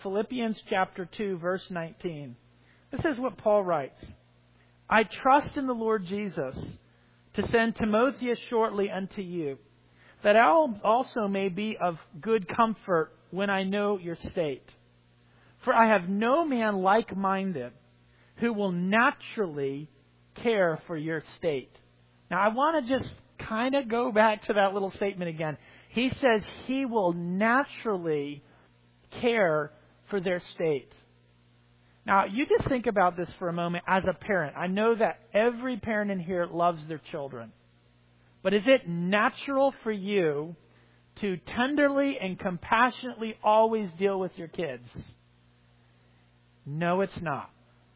Philippians chapter 2, verse 19. This is what Paul writes. I trust in the Lord Jesus to send Timotheus shortly unto you, that I also may be of good comfort when I know your state. For I have no man like-minded who will naturally care for your state. Now I want to just kind of go back to that little statement again. He says he will naturally care for their state. Now, you just think about this for a moment as a parent. I know that every parent in here loves their children. But is it natural for you to tenderly and compassionately always deal with your kids? No, it's not.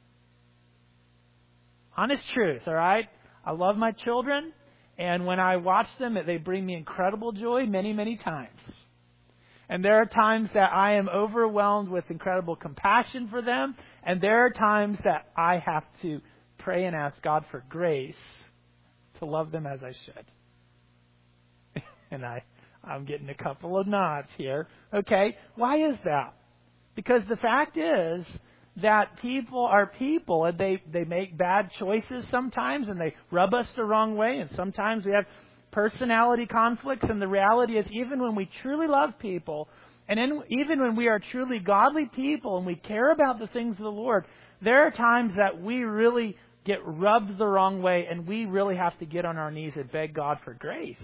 Honest truth, all right? I love my children, and when I watch them, they bring me incredible joy many, many times. And there are times that I am overwhelmed with incredible compassion for them. And there are times that I have to pray and ask God for grace to love them as I should. And I'm getting a couple of nods here. Okay, why is that? Because the fact is that people are people, and they make bad choices sometimes, and they rub us the wrong way. And sometimes we have personality conflicts, and the reality is even when we truly love people, and even when we are truly godly people and we care about the things of the Lord, there are times that we really get rubbed the wrong way, and we really have to get on our knees and beg God for grace.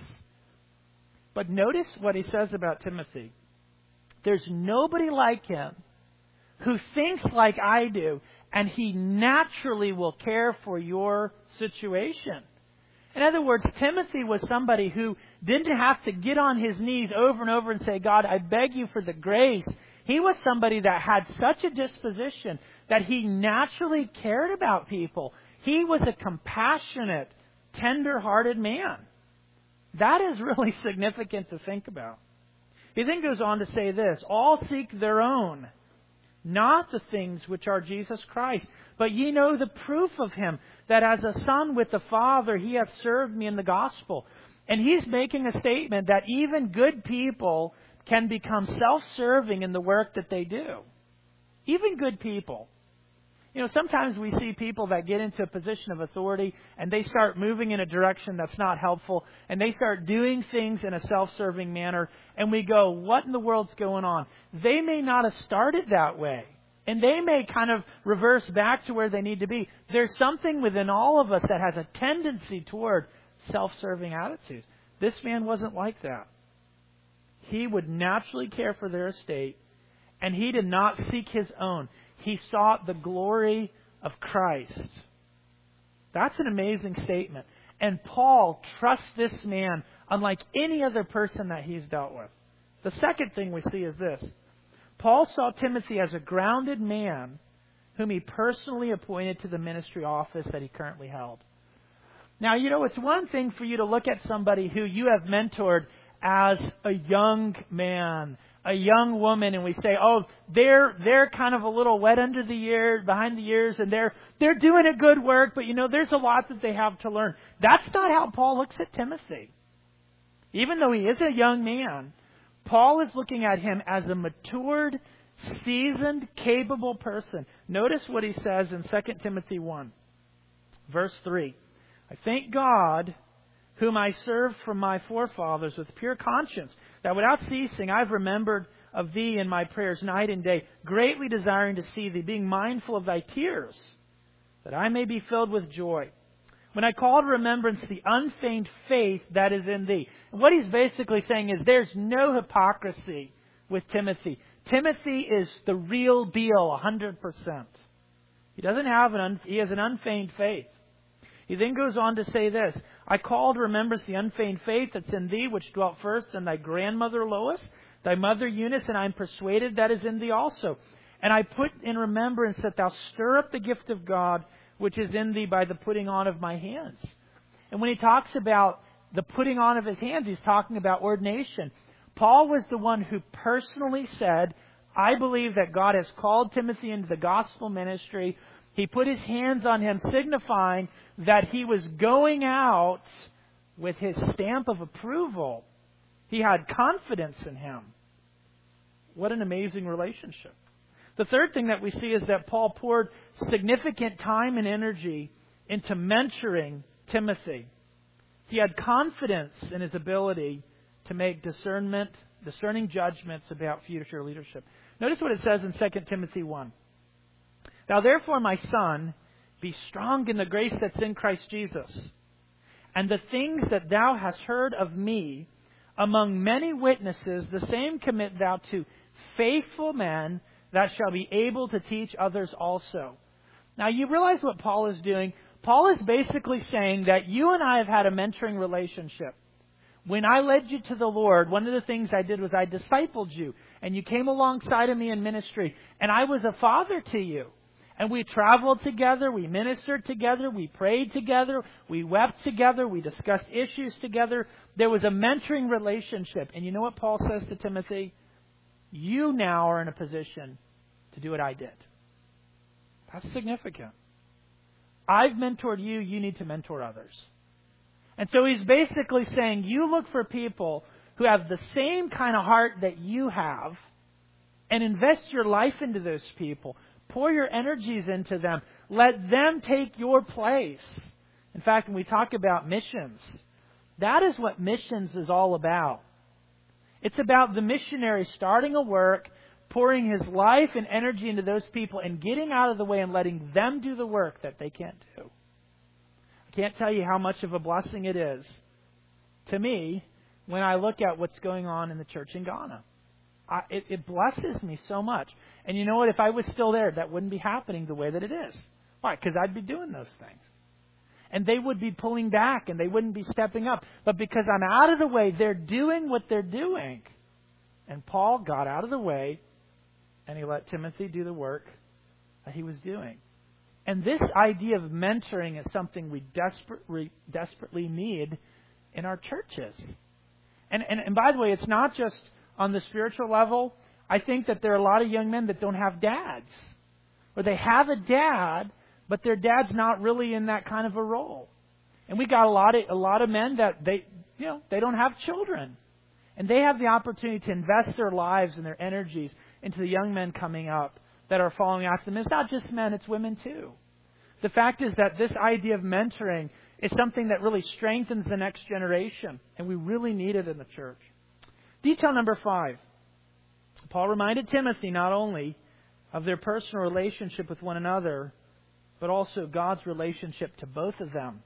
But notice what he says about Timothy. There's nobody like him who thinks like I do, and he naturally will care for your situation. In other words, Timothy was somebody who didn't have to get on his knees over and over and say, God, I beg you for the grace. He was somebody that had such a disposition that he naturally cared about people. He was a compassionate, tender-hearted man. That is really significant to think about. He then goes on to say this, all seek their own, not the things which are Jesus Christ. But ye know the proof of him, that as a son with the Father he hath served me in the gospel. And he's making a statement that even good people can become self-serving in the work that they do. Even good people. You know, sometimes we see people that get into a position of authority and they start moving in a direction that's not helpful, and they start doing things in a self-serving manner, and we go, what in the world's going on? They may not have started that way, and they may kind of reverse back to where they need to be. There's something within all of us that has a tendency toward self-serving attitudes. This man wasn't like that. He would naturally care for their estate, and he did not seek his own. He sought the glory of Christ. That's an amazing statement. And Paul trusts this man unlike any other person that he's dealt with. The second thing we see is this. Paul saw Timothy as a grounded man whom he personally appointed to the ministry office that he currently held. Now, you know, it's one thing for you to look at somebody who you have mentored as a young man, a young woman, and we say, oh, they're kind of a little wet under the ears, behind the ears, and they're doing a good work, but you know, there's a lot that they have to learn. That's not how Paul looks at Timothy. Even though he is a young man, Paul is looking at him as a matured, seasoned, capable person. Notice what he says in 2 Timothy 1, verse 3. I thank God, whom I served from my forefathers with pure conscience, that without ceasing I've remembered of thee in my prayers night and day, greatly desiring to see thee, being mindful of thy tears, that I may be filled with joy. When I call to remembrance the unfeigned faith that is in thee. And what he's basically saying is there's no hypocrisy with Timothy. Timothy is the real deal, 100%. He has an unfeigned faith. He then goes on to say this, I call to remembrance the unfeigned faith that's in thee, which dwelt first in thy grandmother Lois, thy mother Eunice, and I am persuaded that is in thee also. And I put in remembrance that thou stir up the gift of God, which is in thee by the putting on of my hands. And when he talks about the putting on of his hands, he's talking about ordination. Paul was the one who personally said, I believe that God has called Timothy into the gospel ministry. He put his hands on him, signifying that he was going out with his stamp of approval. He had confidence in him. What an amazing relationship. The third thing that we see is that Paul poured significant time and energy into mentoring Timothy. He had confidence in his ability to make discerning judgments about future leadership. Notice what it says in 2 Timothy 1. Now therefore, my son, be strong in the grace that's in Christ Jesus. And the things that thou hast heard of me among many witnesses, the same commit thou to faithful men that shall be able to teach others also. Now you realize what Paul is doing? Paul is basically saying that you and I have had a mentoring relationship. When I led you to the Lord, one of the things I did was I discipled you. And you came alongside of me in ministry. And I was a father to you. And we traveled together, we ministered together, we prayed together, we wept together, we discussed issues together. There was a mentoring relationship. And you know what Paul says to Timothy? You now are in a position to do what I did. That's significant. I've mentored you, you need to mentor others. And so he's basically saying, you look for people who have the same kind of heart that you have and invest your life into those people. Pour your energies into them. Let them take your place. In fact, when we talk about missions, that is what missions is all about. It's about the missionary starting a work, pouring his life and energy into those people and getting out of the way and letting them do the work that they can't do. I can't tell you how much of a blessing it is to me when I look at what's going on in the church in Ghana. It blesses me so much. And you know what? If I was still there, that wouldn't be happening the way that it is. Why? Because I'd be doing those things. And they would be pulling back and they wouldn't be stepping up. But because I'm out of the way, they're doing what they're doing. And Paul got out of the way and he let Timothy do the work that he was doing. And this idea of mentoring is something we desperately need in our churches. And by the way, it's not just on the spiritual level. I think that there are a lot of young men that don't have dads. Or they have a dad, but their dad's not really in that kind of a role. And we got a lot of men that they don't have children. And they have the opportunity to invest their lives and their energies into the young men coming up that are following after them. It's not just men, it's women too. The fact is that this idea of mentoring is something that really strengthens the next generation. And we really need it in the church. Detail number 5. Paul reminded Timothy not only of their personal relationship with one another, but also God's relationship to both of them.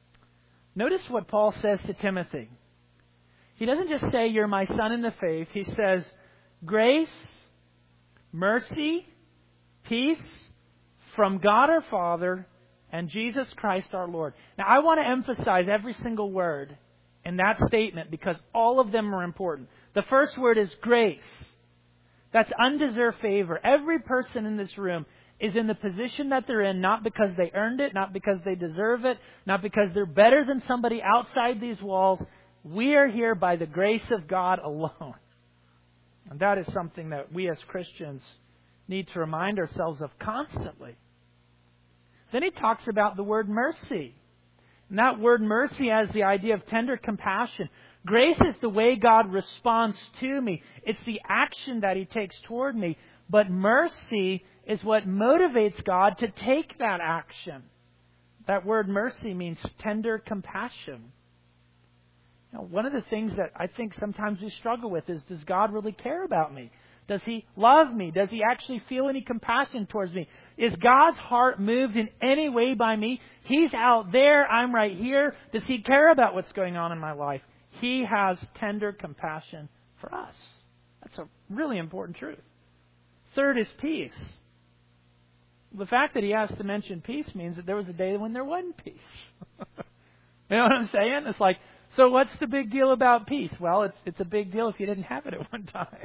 Notice what Paul says to Timothy. He doesn't just say, you're my son in the faith. He says, grace, mercy, peace from God our Father and Jesus Christ our Lord. Now, I want to emphasize every single word in that statement because all of them are important. The first word is grace. That's undeserved favor. Every person in this room is in the position that they're in not because they earned it, not because they deserve it, not because they're better than somebody outside these walls. We are here by the grace of God alone. And that is something that we as Christians need to remind ourselves of constantly. Then he talks about the word mercy. And that word mercy has the idea of tender compassion. Grace is the way God responds to me. It's the action that He takes toward me. But mercy is what motivates God to take that action. That word mercy means tender compassion. Now, one of the things that I think sometimes we struggle with is, does God really care about me? Does He love me? Does He actually feel any compassion towards me? Is God's heart moved in any way by me? He's out there, I'm right here. Does He care about what's going on in my life? He has tender compassion for us. That's a really important truth. Third is peace. The fact that he has to mention peace means that there was a day when there wasn't peace. You know what I'm saying? It's like, so what's the big deal about peace? Well, it's a big deal if you didn't have it at one time.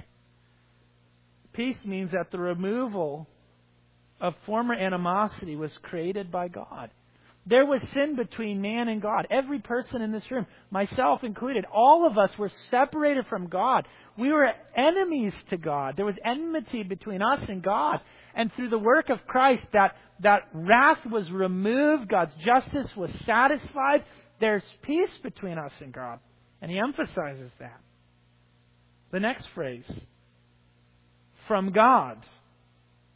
Peace means that the removal of former animosity was created by God. There was sin between man and God. Every person in this room, myself included, all of us were separated from God. We were enemies to God. There was enmity between us and God. And through the work of Christ, that wrath was removed. God's justice was satisfied. There's peace between us and God. And he emphasizes that. The next phrase, from God.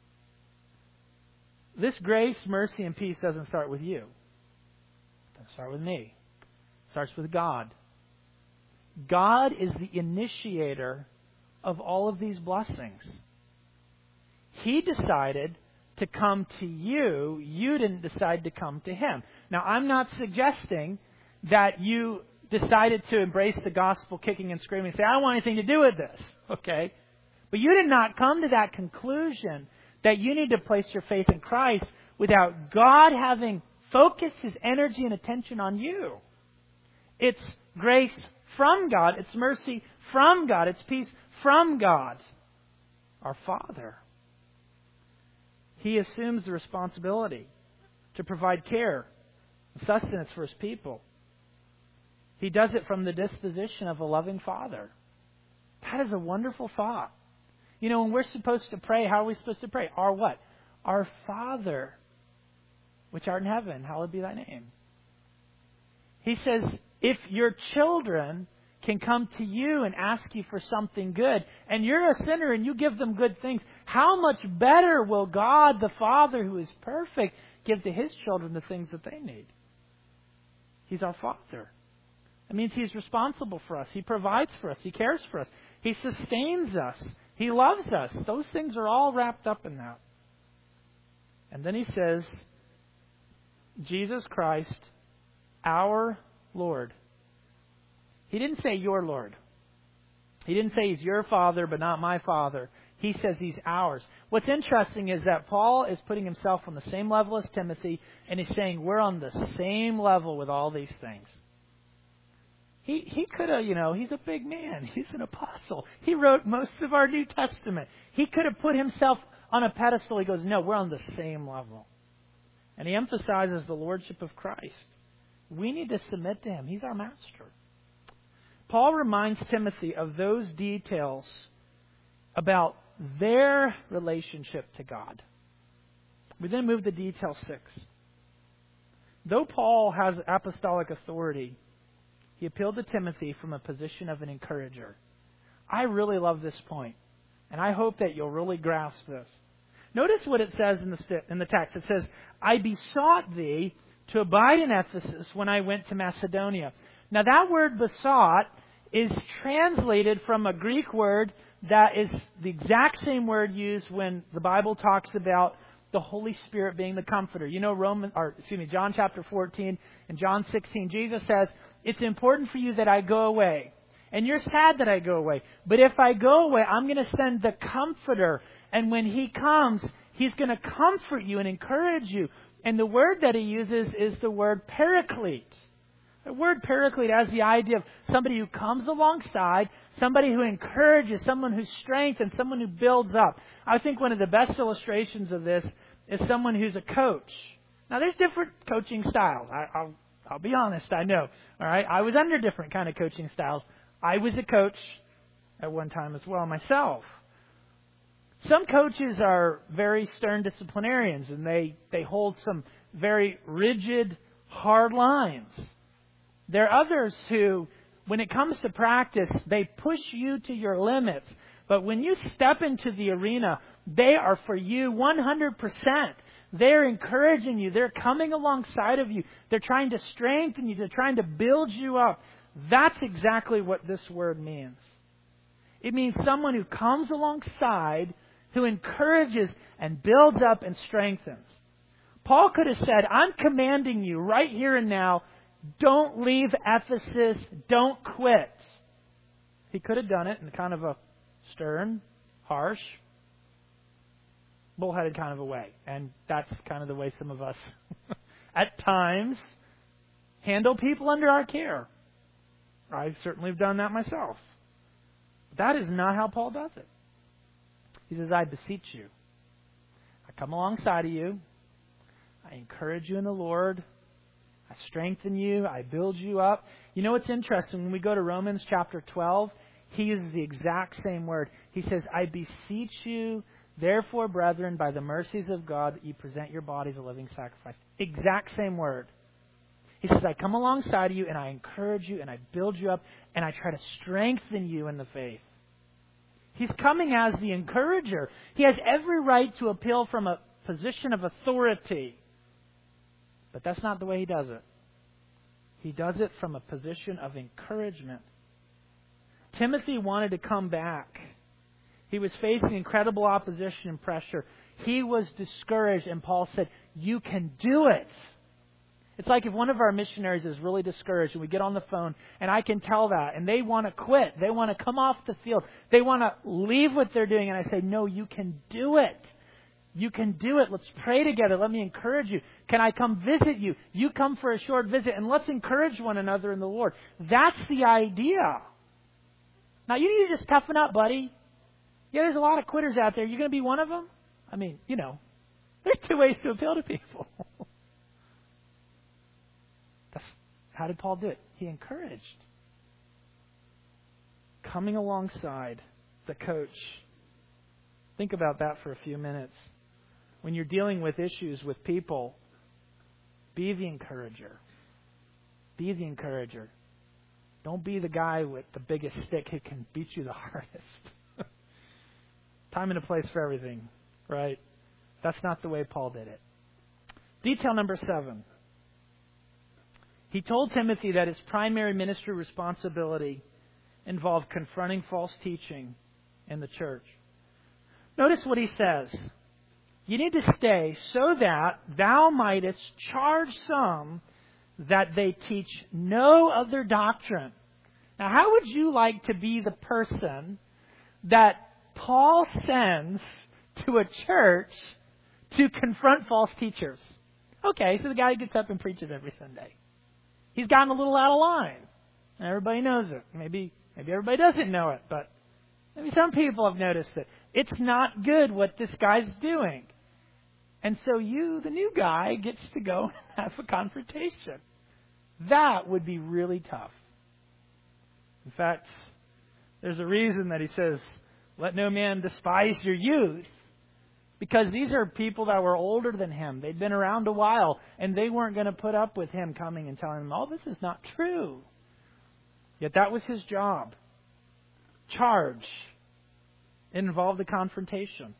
This grace, mercy, and peace doesn't start with you. It doesn't start with me. It starts with God. God is the initiator of all of these blessings. He decided to come to you. You didn't decide to come to Him. Now, I'm not suggesting that you decided to embrace the gospel kicking and screaming and say, I don't want anything to do with this. Okay? But you did not come to that conclusion that you need to place your faith in Christ without God having focused His energy and attention on you. It's grace from God. It's mercy from God. It's peace from God, our Father. He assumes the responsibility to provide care and sustenance for His people. He does it from the disposition of a loving Father. That is a wonderful thought. You know, when we're supposed to pray, how are we supposed to pray? Our what? Our Father, which art in heaven, hallowed be thy name. He says, if your children can come to you and ask you for something good, and you're a sinner and you give them good things, how much better will God the Father, who is perfect, give to His children the things that they need? He's our Father. That means He's responsible for us. He provides for us. He cares for us. He sustains us. He loves us. Those things are all wrapped up in that. And then He says, Jesus Christ, our Lord. He didn't say your Lord. He didn't say He's your Father, but not my Father. He says He's ours. What's interesting is that Paul is putting himself on the same level as Timothy, and he's saying we're on the same level with all these things. He could have, he's a big man. He's an apostle. He wrote most of our New Testament. He could have put himself on a pedestal. He goes, no, we're on the same level. And he emphasizes the lordship of Christ. We need to submit to Him. He's our master. Paul reminds Timothy of those details about their relationship to God. We then move to detail 6. Though Paul has apostolic authority, he appealed to Timothy from a position of an encourager. I really love this point, and I hope that you'll really grasp this. Notice what it says in the text. It says, I besought thee to abide in Ephesus when I went to Macedonia. Now that word besought is translated from a Greek word that is the exact same word used when the Bible talks about the Holy Spirit being the Comforter. You know, John chapter 14 and John 16, Jesus says, it's important for you that I go away. And you're sad that I go away. But if I go away, I'm going to send the Comforter. And when He comes, He's going to comfort you and encourage you. And the word that He uses is the word paraclete. The word paraclete has the idea of somebody who comes alongside, somebody who encourages, someone who strengthens, someone who builds up. I think one of the best illustrations of this is someone who's a coach. Now, there's different coaching styles. I'll be honest, I know. All right, I was under different kind of coaching styles. I was a coach at one time as well myself. Some coaches are very stern disciplinarians, and they hold some very rigid, hard lines. There are others who, when it comes to practice, they push you to your limits. But when you step into the arena, they are for you 100%. They're encouraging you. They're coming alongside of you. They're trying to strengthen you. They're trying to build you up. That's exactly what this word means. It means someone who comes alongside, who encourages and builds up and strengthens. Paul could have said, I'm commanding you right here and now, don't leave Ephesus, don't quit. He could have done it in kind of a stern, harsh, bullheaded kind of a way. And that's kind of the way some of us, at times, handle people under our care. I certainly have done that myself. But that is not how Paul does it. He says, I beseech you. I come alongside of you. I encourage you in the Lord. I strengthen you. I build you up. You know what's interesting? When we go to Romans chapter 12, he uses the exact same word. He says, I beseech you, therefore, brethren, by the mercies of God, that you present your bodies a living sacrifice. Exact same word. He says, I come alongside of you, and I encourage you, and I build you up, and I try to strengthen you in the faith. He's coming as the encourager. He has every right to appeal from a position of authority. But that's not the way he does it. He does it from a position of encouragement. Timothy wanted to come back. He was facing incredible opposition and pressure. He was discouraged, and Paul said, you can do it. It's like if one of our missionaries is really discouraged and we get on the phone and I can tell that and they want to quit. They want to come off the field. They want to leave what they're doing. And I say, no, you can do it. You can do it. Let's pray together. Let me encourage you. Can I come visit you? You come for a short visit and let's encourage one another in the Lord. That's the idea. Now, you need to just toughen up, buddy. Yeah, there's a lot of quitters out there. You're going to be one of them? I mean, there's two ways to appeal to people. How did Paul do it? He encouraged. Coming alongside the coach. Think about that for a few minutes. When you're dealing with issues with people, be the encourager. Be the encourager. Don't be the guy with the biggest stick who can beat you the hardest. Time and a place for everything, right? That's not the way Paul did it. Detail number 7. He told Timothy that his primary ministry responsibility involved confronting false teaching in the church. Notice what he says. You need to stay so that thou mightest charge some that they teach no other doctrine. Now, how would you like to be the person that Paul sends to a church to confront false teachers? Okay, so the guy gets up and preaches every Sunday. He's gotten a little out of line. Everybody knows it. Maybe everybody doesn't know it, but maybe some people have noticed it. It's not good what this guy's doing. And so you, the new guy, gets to go and have a confrontation. That would be really tough. In fact, there's a reason that he says, let no man despise your youth. Because these are people that were older than him. They'd been around a while, and they weren't going to put up with him coming and telling them, oh, this is not true. Yet that was his job. Charge. It involved a confrontation.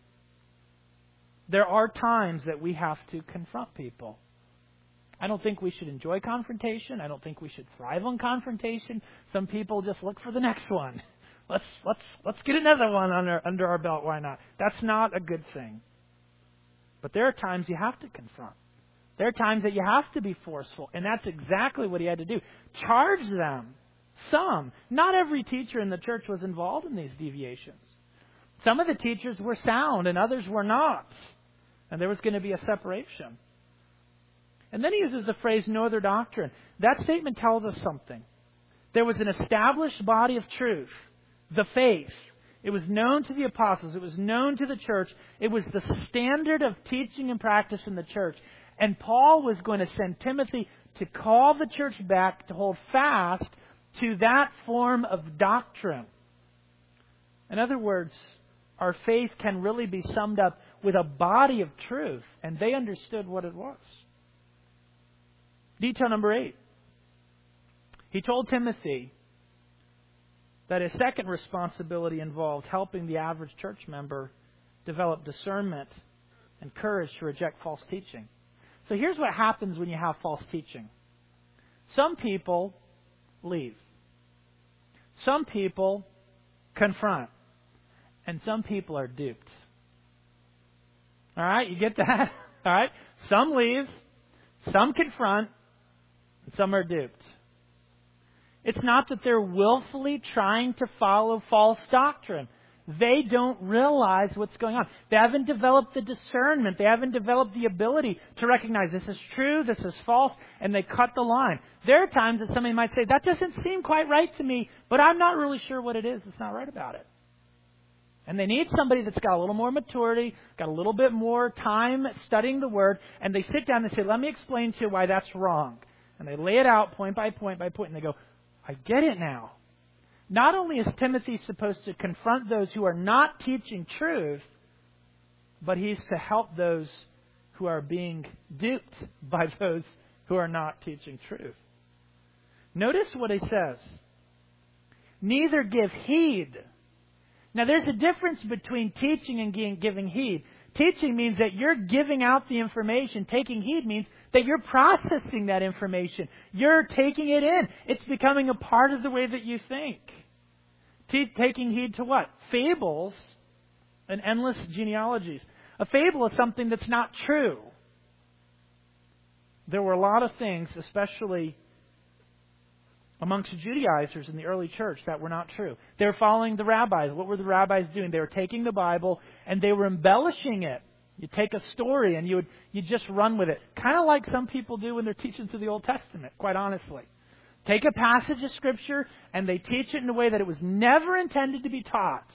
There are times that we have to confront people. I don't think we should enjoy confrontation. I don't think we should thrive on confrontation. Some people just look for the next one. Let's get another one under our belt. Why not? That's not a good thing. But there are times you have to confront. There are times that you have to be forceful. And that's exactly what he had to do. Charge them. Some. Not every teacher in the church was involved in these deviations. Some of the teachers were sound and others were not. And there was going to be a separation. And then he uses the phrase, no other doctrine. That statement tells us something. There was an established body of truth. The faith. It was known to the apostles. It was known to the church. It was the standard of teaching and practice in the church. And Paul was going to send Timothy to call the church back to hold fast to that form of doctrine. In other words, our faith can really be summed up with a body of truth. And they understood what it was. Detail number 8. He told Timothy that his second responsibility involved helping the average church member develop discernment and courage to reject false teaching. So here's what happens when you have false teaching. Some people leave. Some people confront. And some people are duped. All right, you get that? All right, some leave, some confront, and some are duped. It's not that they're willfully trying to follow false doctrine. They don't realize what's going on. They haven't developed the discernment. They haven't developed the ability to recognize this is true, this is false, and they cut the line. There are times that somebody might say, that doesn't seem quite right to me, but I'm not really sure what it is that's not right about it. And they need somebody that's got a little more maturity, got a little bit more time studying the Word, and they sit down and say, let me explain to you why that's wrong. And they lay it out point by point by point, and they go, I get it now. Not only is Timothy supposed to confront those who are not teaching truth, but he's to help those who are being duped by those who are not teaching truth. Notice what he says. Neither give heed. Now there's a difference between teaching and giving heed. Teaching means that you're giving out the information. Taking heed means that you're processing that information. You're taking it in. It's becoming a part of the way that you think. Taking heed to what? Fables and endless genealogies. A fable is something that's not true. There were a lot of things, especially amongst the Judaizers in the early church, that were not true. They were following the rabbis. What were the rabbis doing? They were taking the Bible and they were embellishing it. You take a story and you just run with it. Kind of like some people do when they're teaching through the Old Testament, quite honestly. Take a passage of Scripture and they teach it in a way that it was never intended to be taught.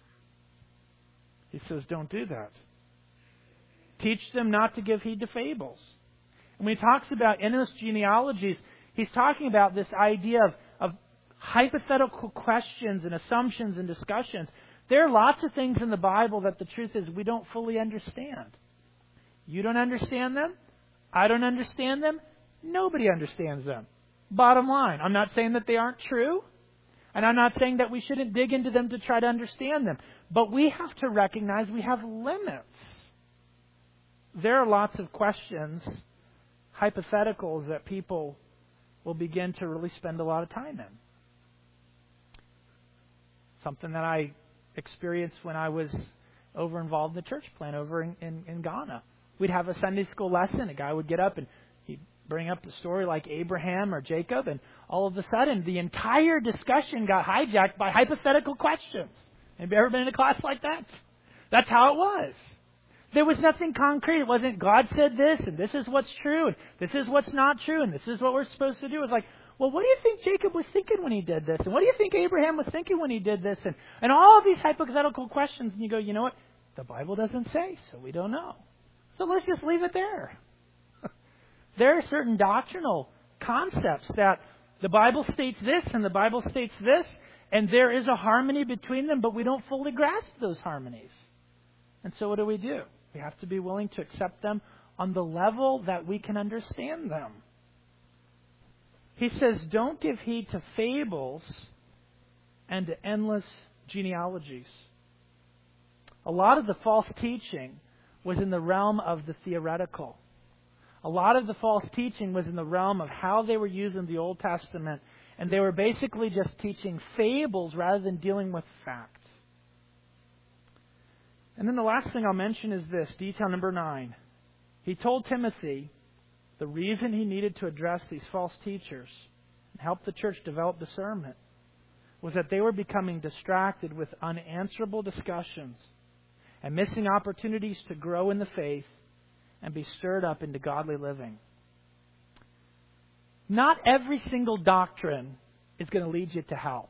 He says, don't do that. Teach them not to give heed to fables. And when he talks about endless genealogies, he's talking about this idea of hypothetical questions and assumptions and discussions. There are lots of things in the Bible that the truth is we don't fully understand. You don't understand them. I don't understand them. Nobody understands them. Bottom line, I'm not saying that they aren't true. And I'm not saying that we shouldn't dig into them to try to understand them. But we have to recognize we have limits. There are lots of questions, hypotheticals that people will begin to really spend a lot of time in. Something that I experienced when I was over involved in the church plant over in Ghana. We'd have a Sunday school lesson. A guy would get up and he'd bring up a story like Abraham or Jacob, and all of a sudden the entire discussion got hijacked by hypothetical questions. Have you ever been in a class like that? That's how it was. There was nothing concrete. It wasn't God said this, and this is what's true, and this is what's not true, and this is what we're supposed to do. It was like, well, what do you think Jacob was thinking when he did this? And what do you think Abraham was thinking when he did this? And all of these hypothetical questions. And you go, you know what? The Bible doesn't say, so we don't know. So let's just leave it there. There are certain doctrinal concepts that the Bible states this and the Bible states this, and there is a harmony between them, but we don't fully grasp those harmonies. And so what do? We have to be willing to accept them on the level that we can understand them. He says, don't give heed to fables and to endless genealogies. A lot of the false teaching was in the realm of the theoretical. A lot of the false teaching was in the realm of how they were using the Old Testament, and they were basically just teaching fables rather than dealing with facts. And then the last thing I'll mention is this, detail number 9. He told Timothy the reason he needed to address these false teachers and help the church develop discernment was that they were becoming distracted with unanswerable discussions and missing opportunities to grow in the faith and be stirred up into godly living. Not every single doctrine is going to lead you to hell.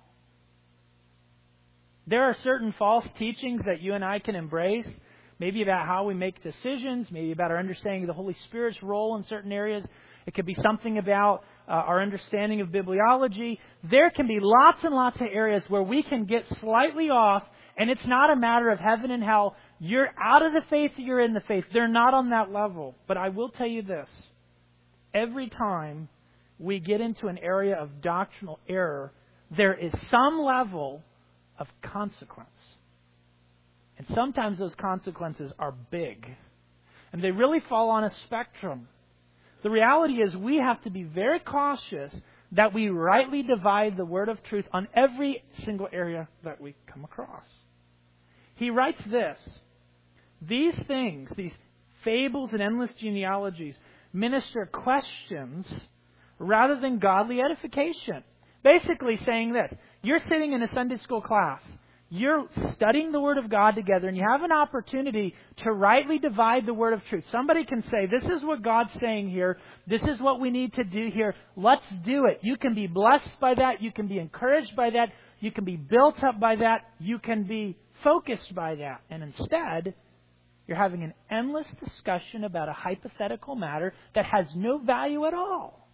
There are certain false teachings that you and I can embrace, maybe about how we make decisions, maybe about our understanding of the Holy Spirit's role in certain areas. It could be something about our understanding of bibliology. There can be lots and lots of areas where we can get slightly off, and it's not a matter of heaven and hell. You're out of the faith, you're in the faith. They're not on that level. But I will tell you this. Every time we get into an area of doctrinal error, there is some level of consequence. And sometimes those consequences are big. And they really fall on a spectrum. The reality is we have to be very cautious that we rightly divide the word of truth on every single area that we come across. He writes this: these things, these fables and endless genealogies, minister questions rather than godly edification. Basically saying this: you're sitting in a Sunday school class. You're studying the Word of God together, and you have an opportunity to rightly divide the Word of truth. Somebody can say, this is what God's saying here. This is what we need to do here. Let's do it. You can be blessed by that. You can be encouraged by that. You can be built up by that. You can be focused by that. And instead, you're having an endless discussion about a hypothetical matter that has no value at all.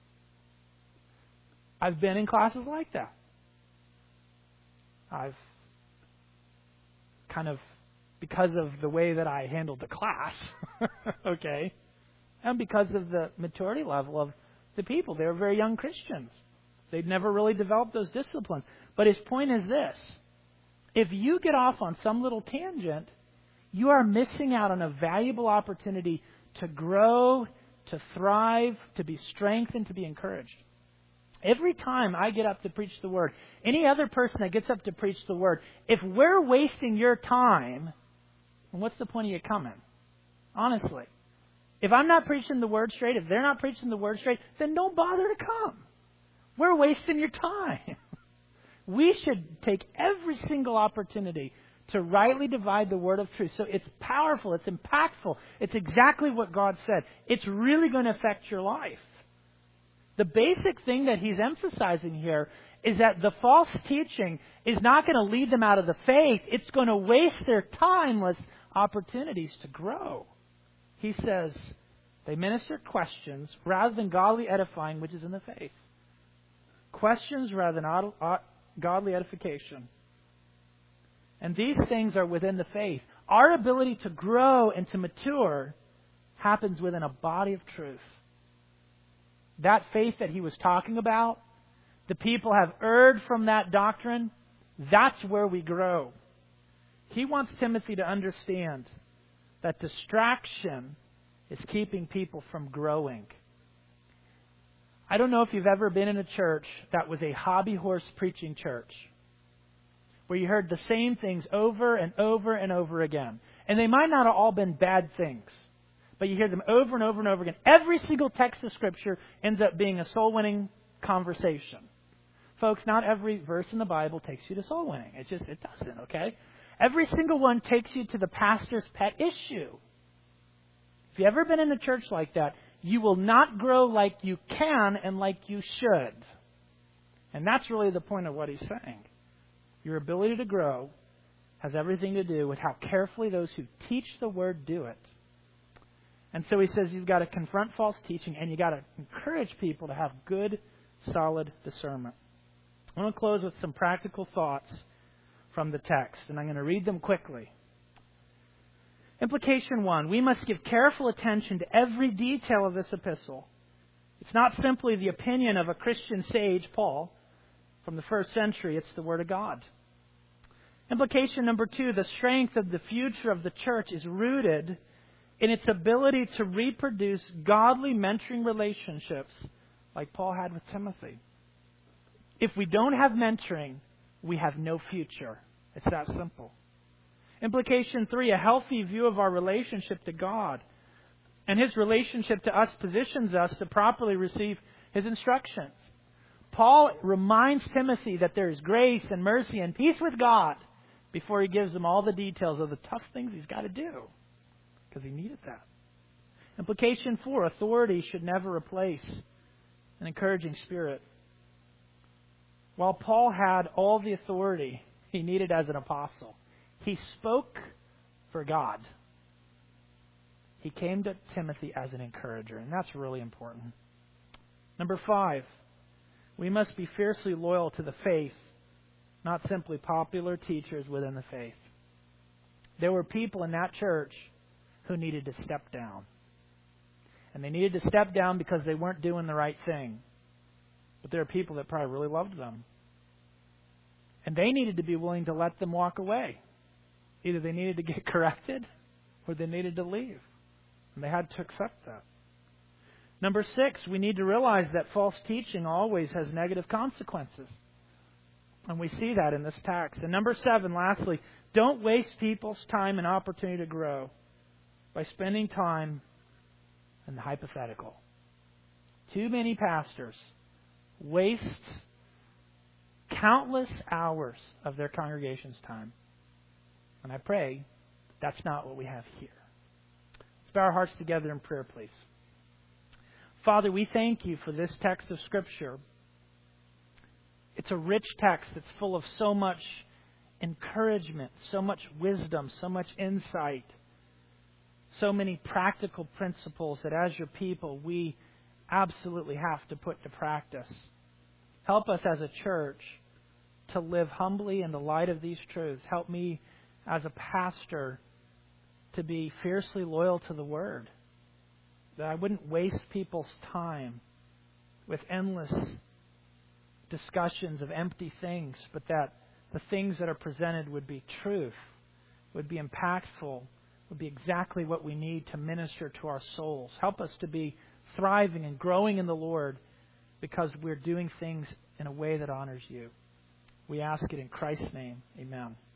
I've been in classes like that. I've kind of, because of the way that I handled the class, okay, and because of the maturity level of the people. They were very young Christians. They'd never really developed those disciplines. But his point is this: if you get off on some little tangent, you are missing out on a valuable opportunity to grow, to thrive, to be strengthened, to be encouraged. Every time I get up to preach the Word, any other person that gets up to preach the Word, if we're wasting your time, then what's the point of you coming? Honestly. If I'm not preaching the Word straight, if they're not preaching the Word straight, then don't bother to come. We're wasting your time. We should take every single opportunity to rightly divide the word of truth. So it's powerful, it's impactful, it's exactly what God said. It's really going to affect your life. The basic thing that he's emphasizing here is that the false teaching is not going to lead them out of the faith. It's going to waste their timeless opportunities to grow. He says they minister questions rather than godly edifying, which is in the faith. Questions rather than godly edification. And these things are within the faith. Our ability to grow and to mature happens within a body of truth. That faith that he was talking about, the people have erred from that doctrine. That's where we grow. He wants Timothy to understand that distraction is keeping people from growing. I don't know if you've ever been in a church that was a hobby horse preaching church, where you heard the same things over and over and over again. And they might not have all been bad things, but you hear them over and over and over again. Every single text of Scripture ends up being a soul-winning conversation. Folks, not every verse in the Bible takes you to soul winning. It doesn't, okay? Every single one takes you to the pastor's pet issue. If you've ever been in a church like that, you will not grow like you can and like you should. And that's really the point of what he's saying. Your ability to grow has everything to do with how carefully those who teach the Word do it. And so he says you've got to confront false teaching and you've got to encourage people to have good, solid discernment. I want to close with some practical thoughts from the text, and I'm going to read them quickly. Implication 1, we must give careful attention to every detail of this epistle. It's not simply the opinion of a Christian sage, Paul, from the first century. It's the Word of God. Implication number 2, the strength of the future of the church is rooted in its ability to reproduce godly mentoring relationships like Paul had with Timothy. If we don't have mentoring, we have no future. It's that simple. Implication 3, a healthy view of our relationship to God and His relationship to us positions us to properly receive His instructions. Paul reminds Timothy that there is grace and mercy and peace with God before he gives him all the details of the tough things he's got to do, because he needed that. Implication 4, authority should never replace an encouraging spirit. While Paul had all the authority he needed as an apostle, he spoke for God. He came to Timothy as an encourager, and that's really important. Number 5, we must be fiercely loyal to the faith, not simply popular teachers within the faith. There were people in that church who needed to step down. And they needed to step down because they weren't doing the right thing. But there are people that probably really loved them. And they needed to be willing to let them walk away. Either they needed to get corrected or they needed to leave. And they had to accept that. Number 6, we need to realize that false teaching always has negative consequences. And we see that in this text. And number 7, lastly, don't waste people's time and opportunity to grow by spending time in the hypothetical. Too many pastors waste countless hours of their congregation's time. And I pray that's not what we have here. Let's bow our hearts together in prayer, please. Father, we thank you for this text of Scripture. It's a rich text that's full of so much encouragement, so much wisdom, so much insight, so many practical principles that as your people we absolutely have to put to practice. Help us as a church to live humbly in the light of these truths. Help me as a pastor to be fiercely loyal to the Word, that I wouldn't waste people's time with endless discussions of empty things, but that the things that are presented would be truth, would be impactful, would be exactly what we need to minister to our souls. Help us to be thriving and growing in the Lord because we're doing things in a way that honors you. We ask it in Christ's name. Amen.